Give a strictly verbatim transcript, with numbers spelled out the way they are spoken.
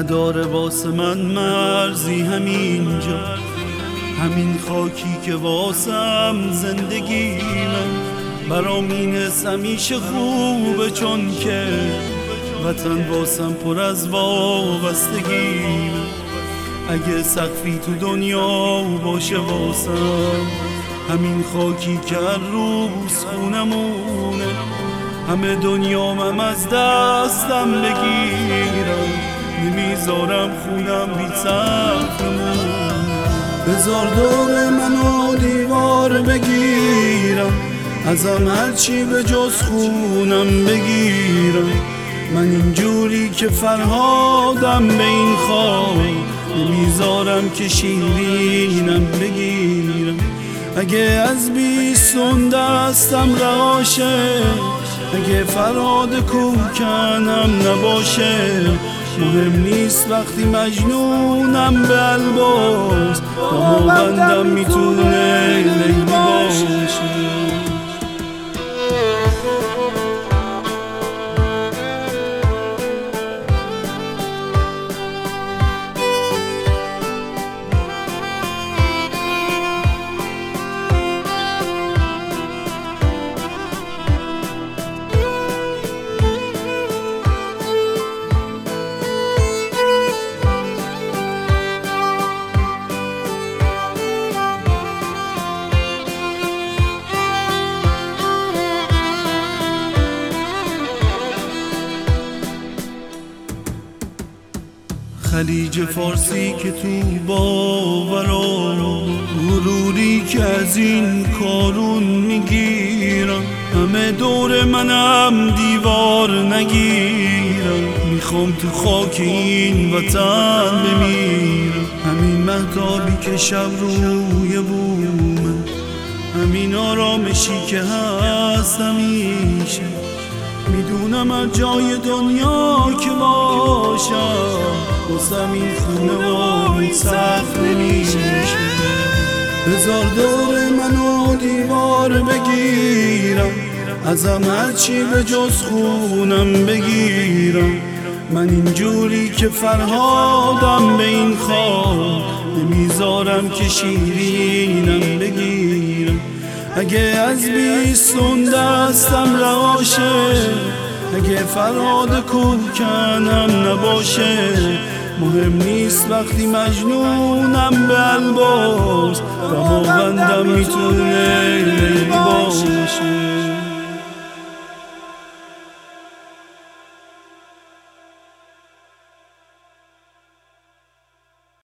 نداره واسه من مرزی همینجا، همین خاکی که واسم زندگیمه. برام این حس همیشه خوبه چون که وطن واسم پر از وابستگی. اگه سقفی تو دنیا باشه واسم همین خاکی که هر روز خونمونه، همه دنیامم از دستم بگیرم نمیذارم خونم بی سقفمون. بذار دور منو دیوار بگیرم، ازم هرچی به جز خونم بگیرم. من اینجوری که فرهادم به این خاک نمیذارم که شیرینم بگیرم. اگه از بیستون دستم رهاشه، اگه فرهاد کوکنم نباشه، مهم نیست وقتی مجنونم به الباس دماوندم میتونه لیلی باشه. خلیج فارسی که تو باورام، غروری که از این کارون میگیرم. همه دور منم دیوار نگیرم، میخوام تو خاک این وطن بمیرم. همین مهتابی که شب روی بومه، همین آرامشی که هست همیشه. میدونم از جای دنیا که باشم واسم این خونه و سخت نمیشه. بذار دور منو دیوار بگیرم، ازم هرچی به جز خونم بگیرم. من اینجوری که فرهادم به این خاک نمیذارم که شیرینم بگیرم. اگه از بیستون دستم رهاشه، اگه فرهاد کوکنم نباشه، مهم نیست وقتی مجنونم به الباس دماوندم میتونه